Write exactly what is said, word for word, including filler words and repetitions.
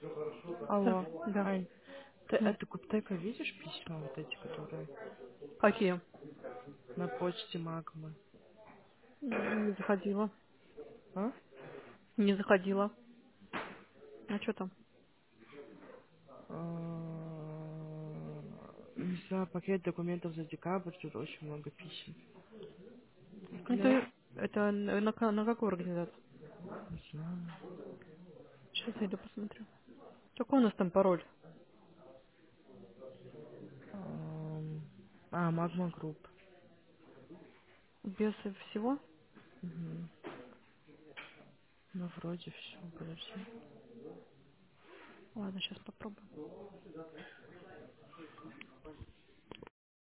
Да. Алло. Да. Ань, ты М. эту Куптека видишь письма вот эти, которые Какие? на почте Магмы? М, Не заходила. А? Не заходила. А что там? А, Не знаю, пакет документов за декабрь, тут очень много писем. Бля, Это, это на, на ка- на какую организацию? не знаю. Сейчас зайду посмотрю. Какой у нас там пароль? Ам, А, Магма Групп. Без всего? Угу. Ну, вроде все, подожди. Ладно, сейчас попробую.